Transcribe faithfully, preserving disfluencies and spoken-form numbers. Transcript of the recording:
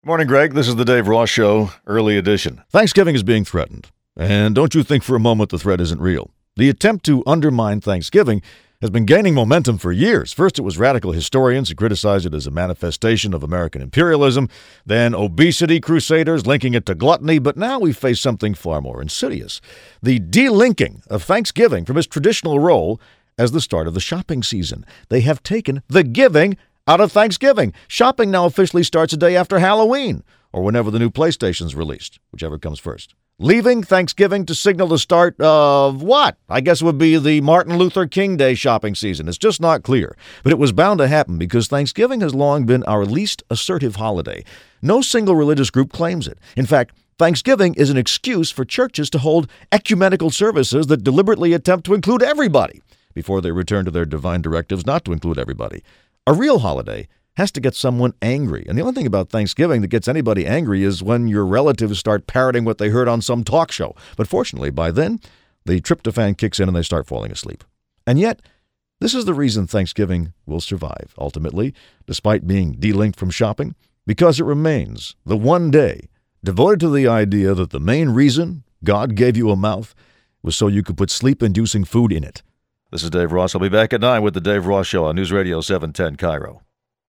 Morning, Greg. This is the Dave Ross Show, early edition. Thanksgiving is being threatened. And don't you think for a moment the threat isn't real. The attempt to undermine Thanksgiving has been gaining momentum for years. First, it was radical historians who criticized it as a manifestation of American imperialism, then obesity crusaders linking it to gluttony, but now we face something far more insidious: the delinking of Thanksgiving from its traditional role as the start of the shopping season. They have taken the giving out of Thanksgiving. Shopping now officially starts a day after Halloween, or whenever the new PlayStation's released, whichever comes first. Leaving Thanksgiving to signal the start of what? I guess it would be the Martin Luther King Day shopping season. It's just not clear. But it was bound to happen because Thanksgiving has long been our least assertive holiday. No single religious group claims it. In fact, Thanksgiving is an excuse for churches to hold ecumenical services that deliberately attempt to include everybody before they return to their divine directives not to include everybody. A real holiday has to get someone angry. And the only thing about Thanksgiving that gets anybody angry is when your relatives start parroting what they heard on some talk show. But fortunately, by then, the tryptophan kicks in and they start falling asleep. And yet, this is the reason Thanksgiving will survive, ultimately, despite being delinked from shopping, because it remains the one day devoted to the idea that the main reason God gave you a mouth was so you could put sleep-inducing food in it. This is Dave Ross. I'll be back at nine with the Dave Ross Show on News Radio seven ten Cairo.